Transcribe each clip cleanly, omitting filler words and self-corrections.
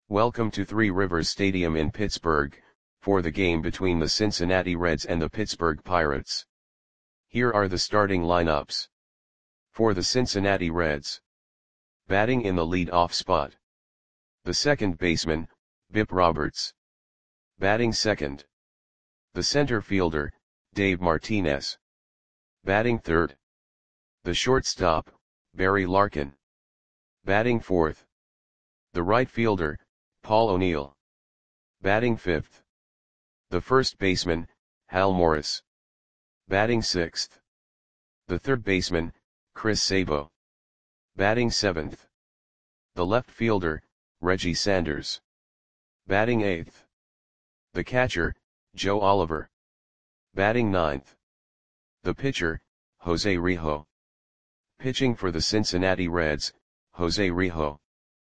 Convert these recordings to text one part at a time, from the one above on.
Welcome to Three Rivers Stadium in Pittsburgh, for the game between the Cincinnati Reds and the Pittsburgh Pirates. Here are the starting lineups. For the Cincinnati Reds. Batting in the lead-off spot. The second baseman, Bip Roberts. Batting second. The center fielder, Dave Martinez. Batting third. The shortstop, Barry Larkin. Batting fourth. The right fielder, Paul O'Neill. Batting fifth. The first baseman, Hal Morris. Batting sixth. The third baseman, Chris Sabo. Batting seventh. The left fielder, Reggie Sanders. Batting eighth. The catcher, Joe Oliver. Batting ninth. The pitcher, Jose Rijo. Pitching for the Cincinnati Reds, Jose Rijo.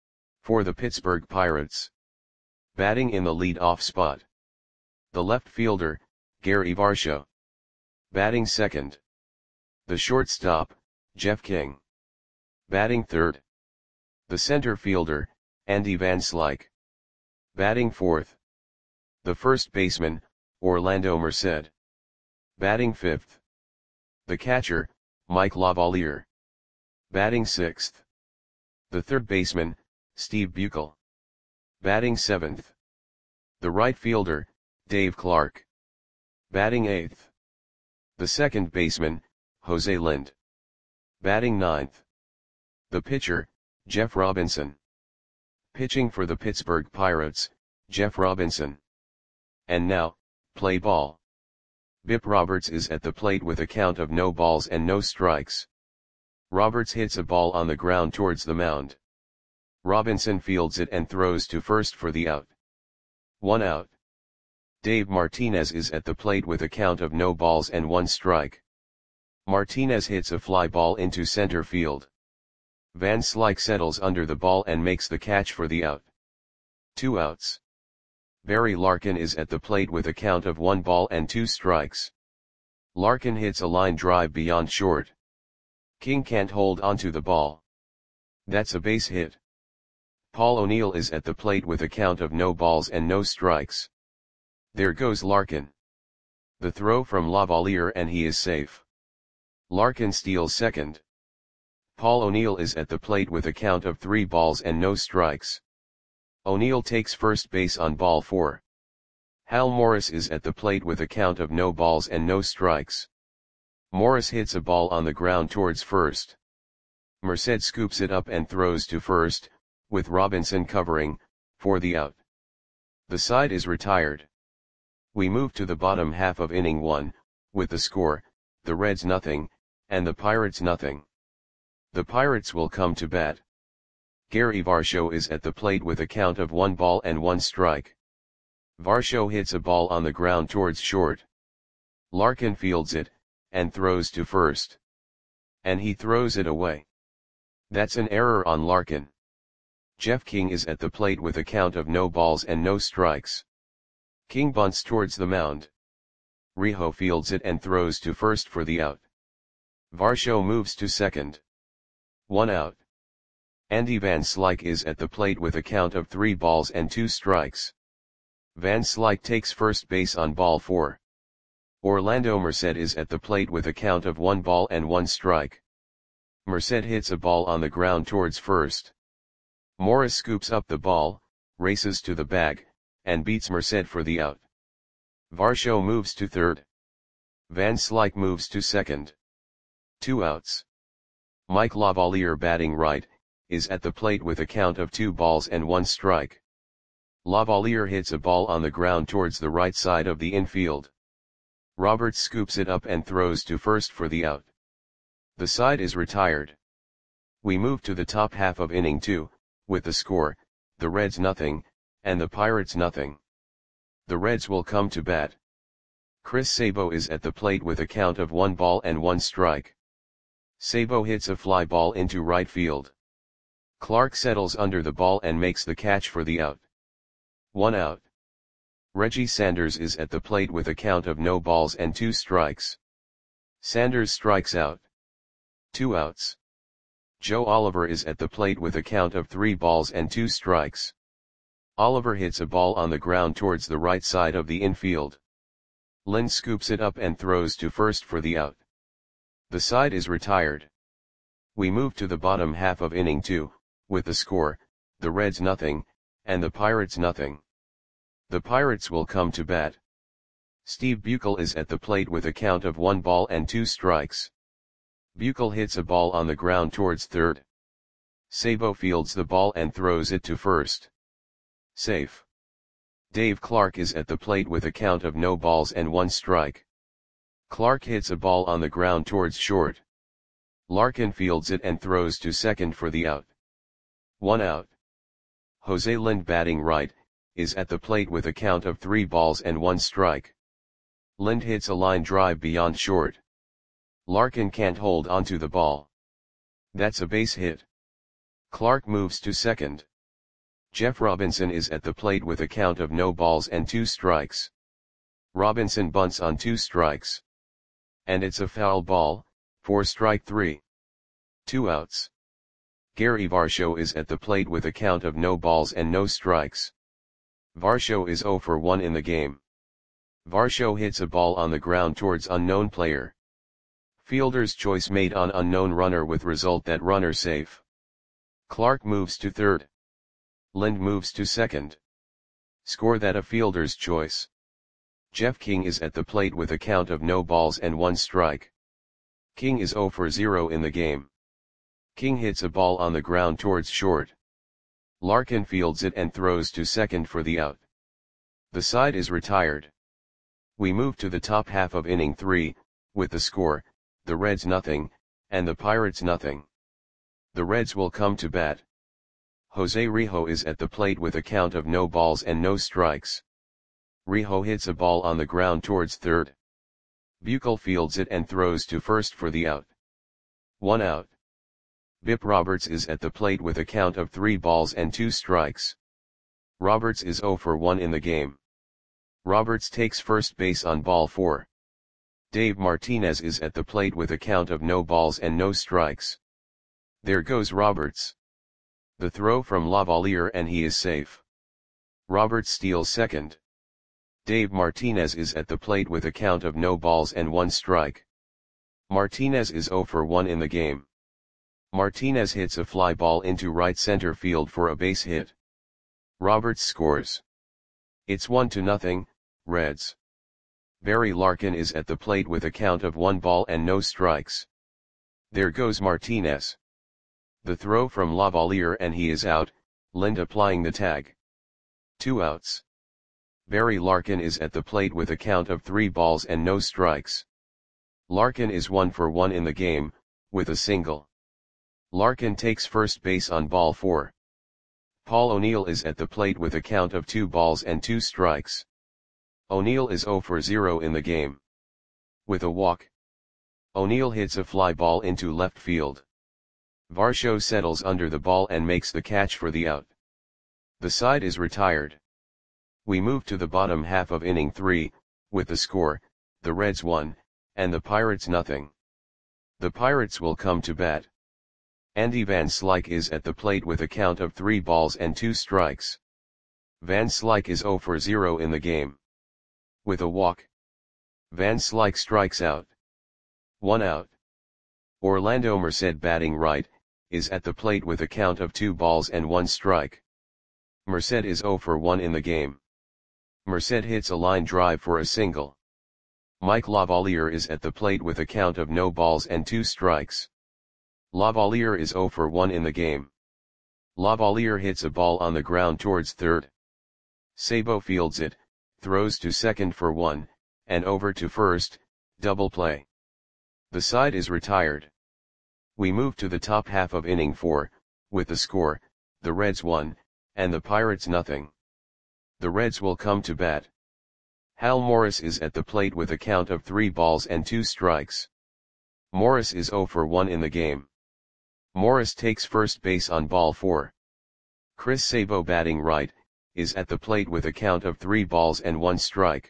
For the Pittsburgh Pirates. Batting in the lead-off spot. The left fielder, Gary Varsho. Batting second. The shortstop, Jeff King. Batting third. The center fielder, Andy Van Slyke. Batting fourth. The first baseman, Orlando Merced. Batting fifth. The catcher, Mike Lavalier. Batting sixth. The third baseman, Steve Buechel. Batting seventh. The right fielder, Dave Clark. Batting eighth. The second baseman, Jose Lind. Batting ninth. The pitcher, Jeff Robinson. Pitching for the Pittsburgh Pirates, Jeff Robinson. And now, play ball. Bip Roberts is at the plate with a count of no balls and no strikes. Roberts hits a ball on the ground towards the mound. Robinson fields it and throws to first for the out. 1 out. Dave Martinez is at the plate with a count of no balls and 1 strike. Martinez hits a fly ball into center field. Van Slyke settles under the ball and makes the catch for the out. 2 outs. Barry Larkin is at the plate with a count of 1 ball and 2 strikes. Larkin hits a line drive beyond short. King can't hold onto the ball. That's a base hit. Paul O'Neill is at the plate with a count of no balls and no strikes. There goes Larkin. The throw from Lavalier and he is safe. Larkin steals second. Paul O'Neill is at the plate with a count of 3 balls and no strikes. O'Neill takes first base on ball 4. Hal Morris is at the plate with a count of no balls and no strikes. Morris hits a ball on the ground towards first. Merced scoops it up and throws to first, with Robinson covering, for the out. The side is retired. We move to the bottom half of inning 1, with the score, the Reds nothing, and the Pirates nothing. The Pirates will come to bat. Gary Varsho is at the plate with a count of 1 ball and 1 strike. Varsho hits a ball on the ground towards short. Larkin fields it, and throws to first. And he throws it away. That's an error on Larkin. Jeff King is at the plate with a count of no balls and no strikes. King bunts towards the mound. Rijo fields it and throws to first for the out. Varsho moves to second. 1 out. Andy Van Slyke is at the plate with a count of 3 balls and 2 strikes. Van Slyke takes first base on ball 4. Orlando Merced is at the plate with a count of 1 ball and 1 strike. Merced hits a ball on the ground towards first. Morris scoops up the ball, races to the bag, and beats Merced for the out. Varsho moves to third. Van Slyke moves to second. 2 outs. Mike Lavalier, batting right, is at the plate with a count of 2 balls and 1 strike. Lavalier hits a ball on the ground towards the right side of the infield. Roberts scoops it up and throws to first for the out. The side is retired. We move to the top half of inning 2, with the score, the Reds nothing, and the Pirates nothing. The Reds will come to bat. Chris Sabo is at the plate with a count of 1 ball and 1 strike. Sabo hits a fly ball into right field. Clark settles under the ball and makes the catch for the out. 1 out. Reggie Sanders is at the plate with a count of no balls and 2 strikes. Sanders strikes out. 2 outs. Joe Oliver is at the plate with a count of 3 balls and 2 strikes. Oliver hits a ball on the ground towards the right side of the infield. Lind scoops it up and throws to first for the out. The side is retired. We move to the bottom half of inning 2, with the score, the Reds nothing, and the Pirates nothing. The Pirates will come to bat. Steve Buechel is at the plate with a count of 1 ball and 2 strikes. Buechel hits a ball on the ground towards third. Sabo fields the ball and throws it to first. Safe. Dave Clark is at the plate with a count of no balls and 1 strike. Clark hits a ball on the ground towards short. Larkin fields it and throws to second for the out. 1 out. Jose Lind, batting right, is at the plate with a count of 3 balls and 1 strike. Lind hits a line drive beyond short. Larkin can't hold onto the ball. That's a base hit. Clark moves to second. Jeff Robinson is at the plate with a count of no balls and 2 strikes. Robinson bunts on 2 strikes. And it's a foul ball, for strike 3. 2 outs. Gary Varsho is at the plate with a count of no balls and no strikes. Varsho is 0 for 1 in the game. Varsho hits a ball on the ground towards unknown player. Fielder's choice made on unknown runner with result that runner safe. Clark moves to third. Lind moves to second. Score that a fielder's choice. Jeff King is at the plate with a count of no balls and 1 strike. King is 0 for 0 in the game. King hits a ball on the ground towards short. Larkin fields it and throws to second for the out. The side is retired. We move to the top half of inning 3, with the score, the Reds nothing, and the Pirates nothing. The Reds will come to bat. Jose Rijo is at the plate with a count of no balls and no strikes. Rijo hits a ball on the ground towards third. Buechel fields it and throws to first for the out. 1 out. Bip Roberts is at the plate with a count of 3 balls and 2 strikes. Roberts is 0 for 1 in the game. Roberts takes first base on ball 4. Dave Martinez is at the plate with a count of no balls and no strikes. There goes Roberts. The throw from Lavalier and he is safe. Roberts steals second. Dave Martinez is at the plate with a count of no balls and 1 strike. Martinez is 0 for 1 in the game. Martinez hits a fly ball into right center field for a base hit. Roberts scores. It's 1-0, Reds. Barry Larkin is at the plate with a count of 1 ball and no strikes. There goes Martinez. The throw from Lavalier and he is out, Lind applying the tag. 2 outs. Barry Larkin is at the plate with a count of 3 balls and no strikes. Larkin is 1 for 1 in the game, with a single. Larkin takes first base on ball 4. Paul O'Neill is at the plate with a count of 2 balls and 2 strikes. O'Neill is 0 for 0 in the game. With a walk. O'Neill hits a fly ball into left field. Varsho settles under the ball and makes the catch for the out. The side is retired. We move to the bottom half of inning 3, with the score, the Reds 1, and the Pirates nothing. The Pirates will come to bat. Andy Van Slyke is at the plate with a count of 3 balls and 2 strikes. Van Slyke is 0 for 0 in the game. With a walk. Van Slyke strikes out. 1 out. Orlando Merced, batting right, is at the plate with a count of 2 balls and 1 strike. Merced is 0 for 1 in the game. Merced hits a line drive for a single. Mike Lavalier is at the plate with a count of no balls and 2 strikes. Lavalier is 0 for 1 in the game. Lavalier hits a ball on the ground towards third. Sabo fields it, throws to second for 1, and over to first, double play. The side is retired. We move to the top half of inning 4, with the score, the Reds 1, and the Pirates nothing. The Reds will come to bat. Hal Morris is at the plate with a count of 3 balls and 2 strikes. Morris is 0 for 1 in the game. Morris takes first base on ball 4. Chris Sabo, batting right, is at the plate with a count of 3 balls and 1 strike.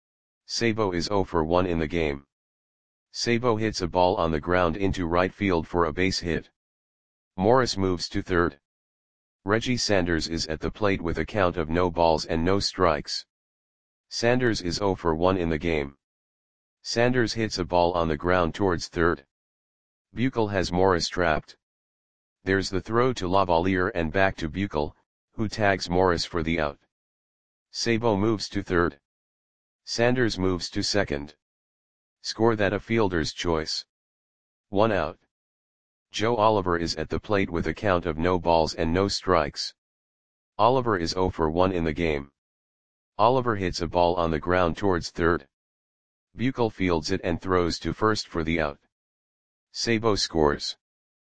Sabo is 0 for 1 in the game. Sabo hits a ball on the ground into right field for a base hit. Morris moves to third. Reggie Sanders is at the plate with a count of no balls and no strikes. Sanders is 0 for 1 in the game. Sanders hits a ball on the ground towards third. Buechel has Morris trapped. There's the throw to Lavalier and back to Buechel, who tags Morris for the out. Sabo moves to third. Sanders moves to second. Score that a fielder's choice. 1 out. Joe Oliver is at the plate with a count of no balls and no strikes. Oliver is 0 for 1 in the game. Oliver hits a ball on the ground towards third. Buechel fields it and throws to first for the out. Sabo scores.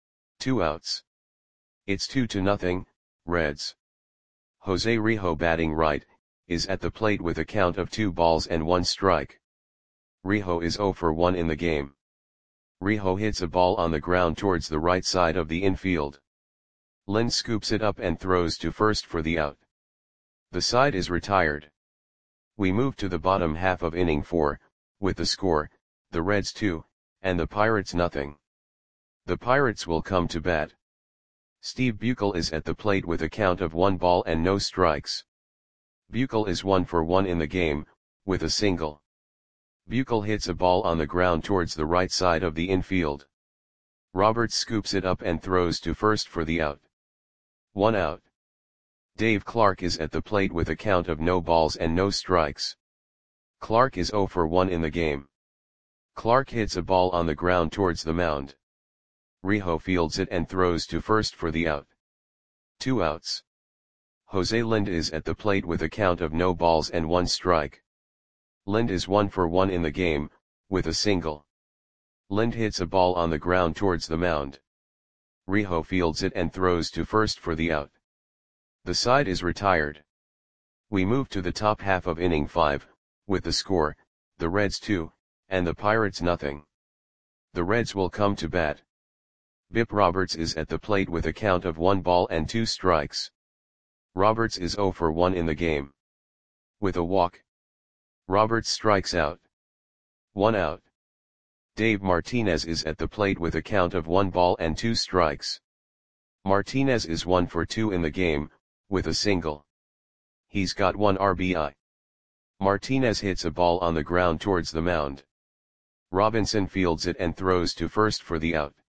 2 outs. It's 2-0, Reds. Jose Rijo, batting right, is at the plate with a count of 2 balls and 1 strike. Rijo is 0 for 1 in the game. Rijo hits a ball on the ground towards the right side of the infield. Lind scoops it up and throws to first for the out. The side is retired. We move to the bottom half of inning 4, with the score, the Reds 2, and the Pirates nothing. The Pirates will come to bat. Steve Buechel is at the plate with a count of 1 ball and no strikes. Buechel is 1 for 1 in the game, with a single. Buechel hits a ball on the ground towards the right side of the infield. Roberts scoops it up and throws to first for the out. 1 out. Dave Clark is at the plate with a count of no balls and no strikes. Clark is 0 for 1 in the game. Clark hits a ball on the ground towards the mound. Rijo fields it and throws to first for the out. 2 outs. Jose Lind is at the plate with a count of no balls and 1 strike. Lind is 1 for 1 in the game, with a single. Lind hits a ball on the ground towards the mound. Rijo fields it and throws to first for the out. The side is retired. We move to the top half of inning 5, with the score, the Reds 2, and the Pirates nothing. The Reds will come to bat. Bip Roberts is at the plate with a count of 1 ball and 2 strikes. Roberts is 0 for 1 in the game. With a walk. Roberts strikes out. 1 out. Dave Martinez is at the plate with a count of 1 ball and 2 strikes. Martinez is 1 for 2 in the game, with a single. He's got 1 RBI. Martinez hits a ball on the ground towards the mound. Robinson fields it and throws to first for the out.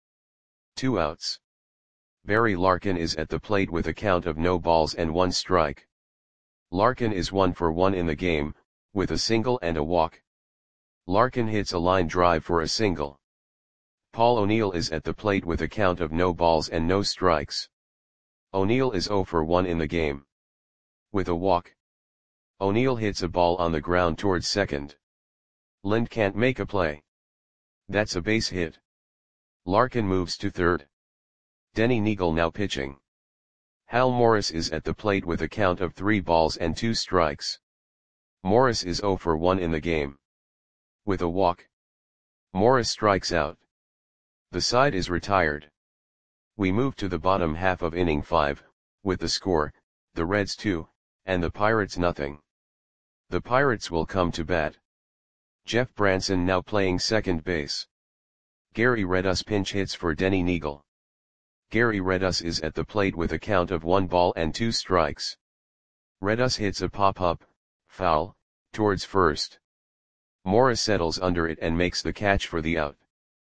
2 outs. Barry Larkin is at the plate with a count of no balls and 1 strike. Larkin is 1 for 1 in the game, with a single and a walk. Larkin hits a line drive for a single. Paul O'Neill is at the plate with a count of no balls and no strikes. O'Neill is 0 for 1 in the game. With a walk. O'Neill hits a ball on the ground towards second. Lind can't make a play. That's a base hit. Larkin moves to third. Denny Neagle now pitching. Hal Morris is at the plate with a count of 3 balls and 2 strikes. Morris is 0 for 1 in the game. With a walk. Morris strikes out. The side is retired. We move to the bottom half of inning 5, with the score, the Reds 2, and the Pirates nothing. The Pirates will come to bat. Jeff Branson now playing second base. Gary Redus pinch hits for Denny Neagle. Gary Redus is at the plate with a count of 1 ball and 2 strikes. Redus hits a pop-up, foul, towards first. Morris settles under it and makes the catch for the out.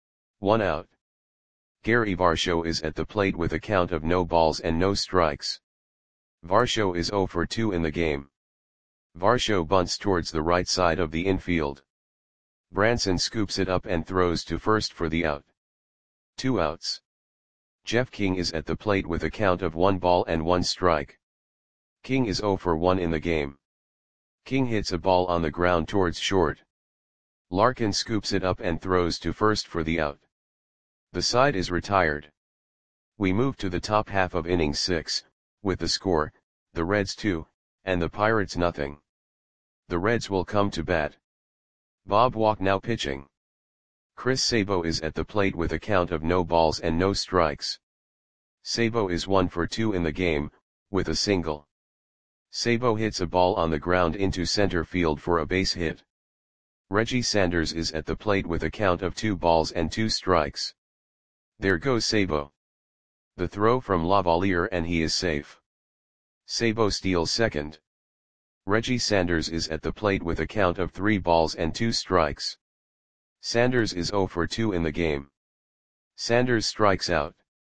1 out. Gary Varsho is at the plate with a count of no balls and no strikes. Varsho is 0 for 2 in the game. Varsho bunts towards the right side of the infield. Branson scoops it up and throws to first for the out. 2 outs. Jeff King is at the plate with a count of 1 ball and 1 strike. King is 0 for 1 in the game. King hits a ball on the ground towards short. Larkin scoops it up and throws to first for the out. The side is retired. We move to the top half of inning 6, with the score, the Reds 2, and the Pirates nothing. The Reds will come to bat. Bob Walk now pitching. Chris Sabo is at the plate with a count of no balls and no strikes. Sabo is 1 for 2 in the game, with a single. Sabo hits a ball on the ground into center field for a base hit. Reggie Sanders is at the plate with a count of 2 balls and 2 strikes. There goes Sabo. The throw from Lavalier and he is safe. Sabo steals second. Reggie Sanders is at the plate with a count of 3 balls and 2 strikes. Sanders is 0 for 2 in the game. Sanders strikes out.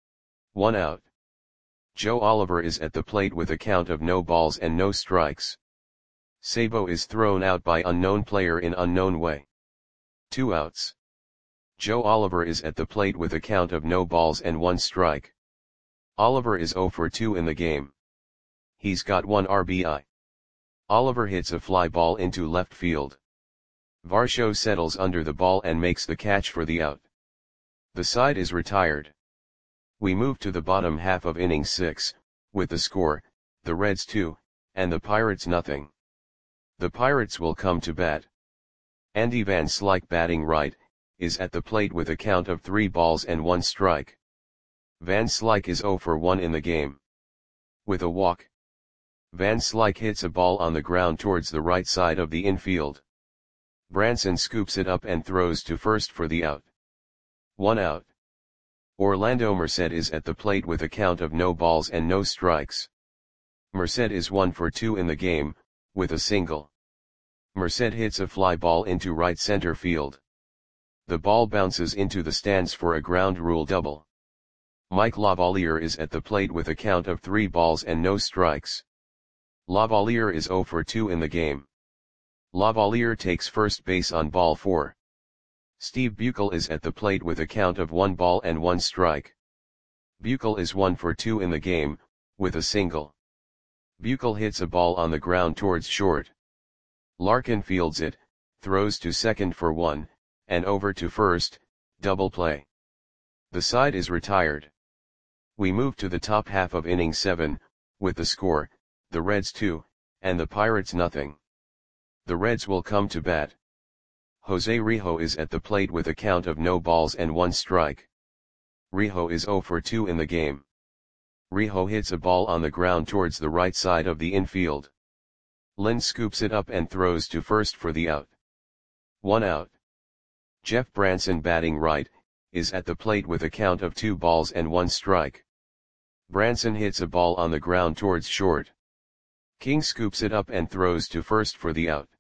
1 out. Joe Oliver is at the plate with a count of no balls and no strikes. Sabo is thrown out by unknown player in unknown way. 2 outs. Joe Oliver is at the plate with a count of no balls and 1 strike. Oliver is 0 for 2 in the game. He's got 1 RBI. Oliver hits a fly ball into left field. Varsho settles under the ball and makes the catch for the out. The side is retired. We move to the bottom half of inning 6, with the score, the Reds 2, and the Pirates nothing. The Pirates will come to bat. Andy Van Slyke, batting right, is at the plate with a count of 3 balls and 1 strike. Van Slyke is 0 for 1 in the game. With a walk, Van Slyke hits a ball on the ground towards the right side of the infield. Branson scoops it up and throws to first for the out. 1 out. Orlando Merced is at the plate with a count of no balls and no strikes. Merced is 1 for 2 in the game, with a single. Merced hits a fly ball into right center field. The ball bounces into the stands for a ground rule double. Mike Lavalier is at the plate with a count of 3 balls and no strikes. Lavalier is 0 for 2 in the game. Lavalier takes first base on ball 4. Steve Buechel is at the plate with a count of 1 ball and 1 strike. Buechel is 1 for 2 in the game, with a single. Buechel hits a ball on the ground towards short. Larkin fields it, throws to second for 1, and over to first, double play. The side is retired. We move to the top half of inning 7, with the score, the Reds 2, and the Pirates nothing. The Reds will come to bat. Jose Rijo is at the plate with a count of no balls and 1 strike. Rijo is 0 for 2 in the game. Rijo hits a ball on the ground towards the right side of the infield. Lind scoops it up and throws to first for the out. 1 out. Jeff Branson, batting right, is at the plate with a count of 2 balls and 1 strike. Branson hits a ball on the ground towards short. King scoops it up and throws to first for the out.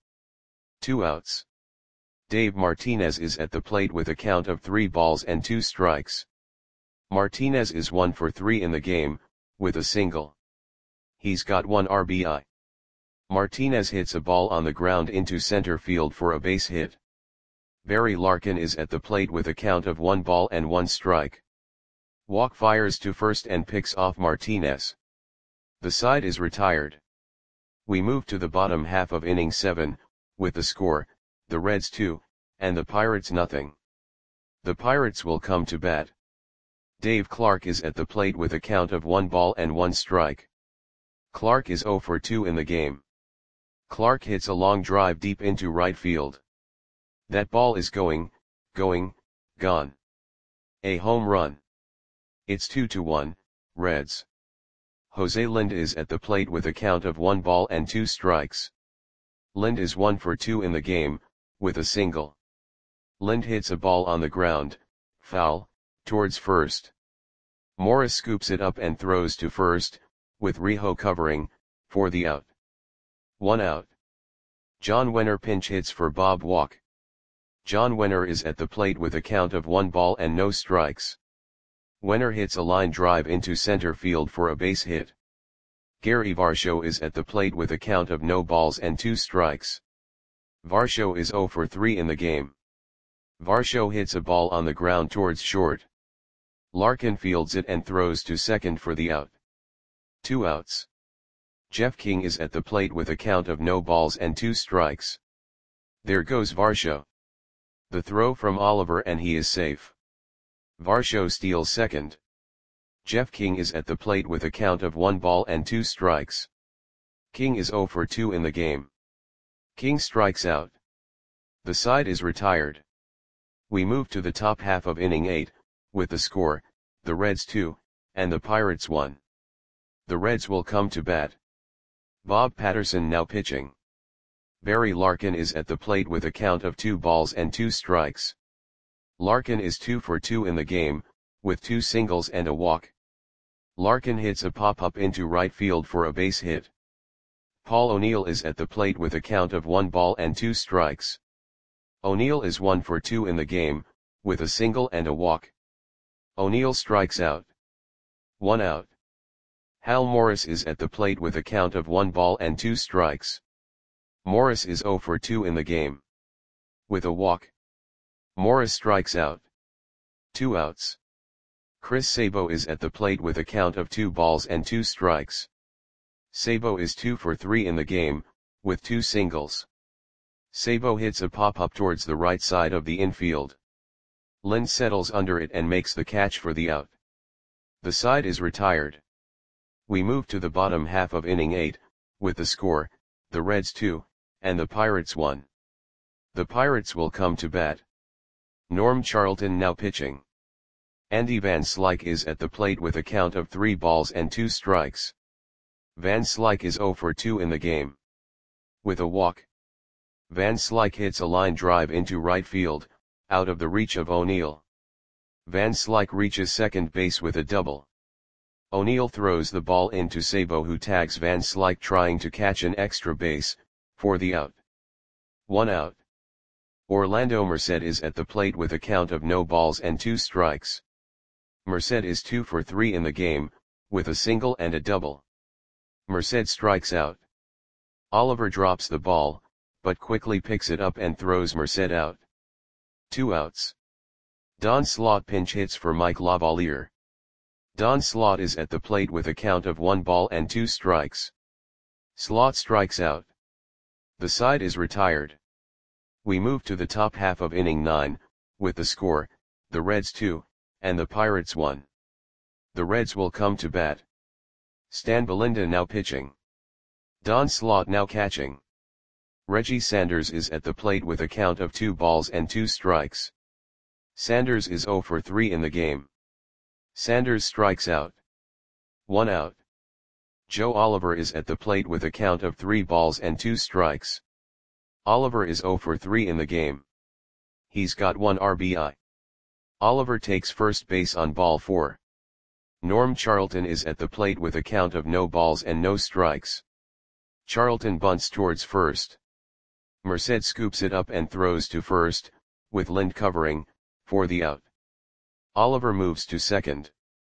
2 outs. Dave Martinez is at the plate with a count of 3 balls and 2 strikes. Martinez is 1 for 3 in the game, with a single. He's got 1 RBI. Martinez hits a ball on the ground into center field for a base hit. Barry Larkin is at the plate with a count of 1 ball and 1 strike. Walk fires to first and picks off Martinez. The side is retired. We move to the bottom half of inning 7, with the score, the Reds 2, and the Pirates nothing. The Pirates will come to bat. Dave Clark is at the plate with a count of 1 ball and 1 strike. Clark is 0 for 2 in the game. Clark hits a long drive deep into right field. That ball is gone. A home run. It's 2-1, Reds. Jose Lind is at the plate with a count of 1 ball and 2 strikes. Lind is 1 for 2 in the game, with a single. Lind hits a ball on the ground, foul, towards first. Morris scoops it up and throws to first, with Rijo covering, for the out. 1 out. John Wenner pinch hits for Bob Walk. John Wenner is at the plate with a count of 1 ball and no strikes. Wenner hits a line drive into center field for a base hit. Gary Varsho is at the plate with a count of no balls and 2 strikes. Varsho is 0 for 3 in the game. Varsho hits a ball on the ground towards short. Larkin fields it and throws to second for the out. 2 outs. Jeff King is at the plate with a count of no balls and 2 strikes. There goes Varsho. The throw from Oliver and he is safe. Varsho steals second. Jeff King is at the plate with a count of 1 ball and 2 strikes. King is 0 for 2 in the game. King strikes out. The side is retired. We move to the top half of inning 8, with the score, the Reds 2, and the Pirates 1. The Reds will come to bat. Bob Patterson now pitching. Barry Larkin is at the plate with a count of 2 balls and 2 strikes. Larkin is 2 for 2 in the game, with 2 singles and a walk. Larkin hits a pop-up into right field for a base hit. Paul O'Neill is at the plate with a count of 1 ball and 2 strikes. O'Neill is 1 for 2 in the game, with a single and a walk. O'Neill strikes out. 1 out. Hal Morris is at the plate with a count of 1 ball and 2 strikes. Morris is 0 for 2 in the game. With a walk. Morris strikes out. 2 outs. Chris Sabo is at the plate with a count of 2 balls and 2 strikes. Sabo is 2 for 3 in the game, with 2 singles. Sabo hits a pop-up towards the right side of the infield. Lind settles under it and makes the catch for the out. The side is retired. We move to the bottom half of inning 8, with the score, the Reds 2, and the Pirates 1. The Pirates will come to bat. Norm Charlton now pitching. Andy Van Slyke is at the plate with a count of 3 balls and 2 strikes. Van Slyke is 0 for 2 in the game. With a walk. Van Slyke hits a line drive into right field, out of the reach of O'Neill. Van Slyke reaches second base with a double. O'Neill throws the ball into Sabo, who tags Van Slyke trying to catch an extra base, for the out. 1 out. Orlando Merced is at the plate with a count of no balls and 2 strikes. Merced is 2 for 3 in the game, with a single and a double. Merced strikes out. Oliver drops the ball, but quickly picks it up and throws Merced out. 2 outs. Don Slaught pinch hits for Mike Lavalier. Don Slaught is at the plate with a count of 1 ball and 2 strikes. Slaught strikes out. The side is retired. We move to the top half of inning 9, with the score, the Reds 2, and the Pirates 1. The Reds will come to bat. Stan Belinda now pitching. Don Slaught now catching. Reggie Sanders is at the plate with a count of 2 balls and 2 strikes. Sanders is 0 for 3 in the game. Sanders strikes out. 1 out. Joe Oliver is at the plate with a count of 3 balls and 2 strikes. Oliver is 0 for 3 in the game. He's got 1 RBI. Oliver takes first base on ball 4. Norm Charlton is at the plate with a count of no balls and no strikes. Charlton bunts towards first. Merced scoops it up and throws to first, with Lind covering, for the out. Oliver moves to second.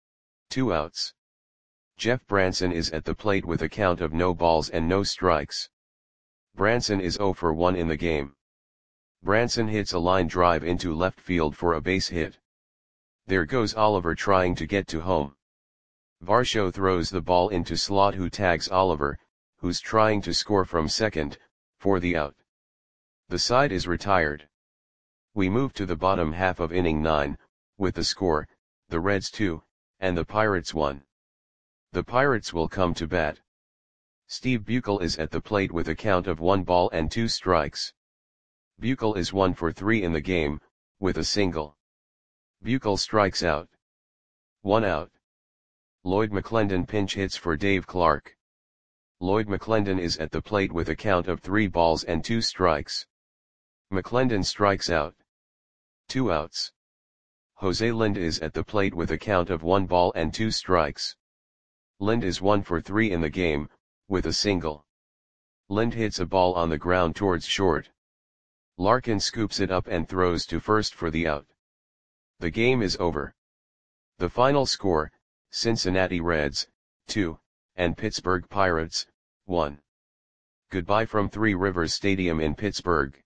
2 outs. Jeff Branson is at the plate with a count of no balls and no strikes. Branson is 0 for 1 in the game. Branson hits a line drive into left field for a base hit. There goes Oliver trying to get to home. Varsho throws the ball into Slaught, who tags Oliver, who's trying to score from second, for the out. The side is retired. We move to the bottom half of inning 9, with the score, the Reds 2, and the Pirates 1. The Pirates will come to bat. Steve Buechel is at the plate with a count of 1 ball and 2 strikes. Buechel is 1 for 3 in the game, with a single. Buechel strikes out. 1 out. Lloyd McClendon pinch hits for Dave Clark. Lloyd McClendon is at the plate with a count of 3 balls and 2 strikes. McClendon strikes out. 2 outs. Jose Lind is at the plate with a count of 1 ball and 2 strikes. Lind is 1 for 3 in the game, with a single. Lind hits a ball on the ground towards short. Larkin scoops it up and throws to first for the out. The game is over. The final score, Cincinnati Reds, 2, and Pittsburgh Pirates, 1. Goodbye from Three Rivers Stadium in Pittsburgh.